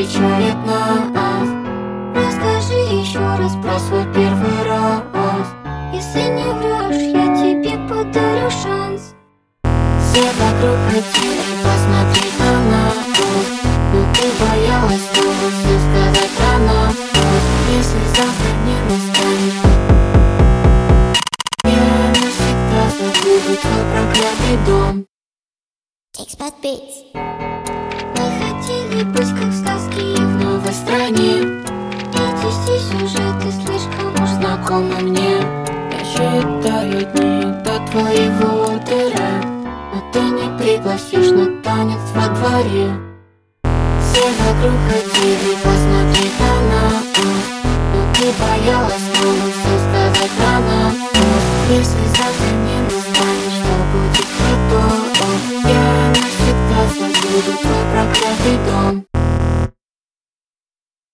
встречает нас. Расскажи еще раз про свой первый раз. Если не врешь, я тебе подарю шанс. Все вокруг хотели посмотреть на нас, но ты боялась снова все сказать рано. Если завтра не настанет, я навсегда забуду твой проклятый дом. X-Bad Beats. Мы хотели быть как в сказке и В новой стране эти все сюжеты слишком уж знакомы мне. Я считаю дни до твоего дыра, но ты не пригласишь на танец во дворе. Все вокруг хотели посмотреть на нас, но ты боялась снова все сказать рано. Если завтра не настанет, что будет потом? Я навсегда забуду твой проклятый дом.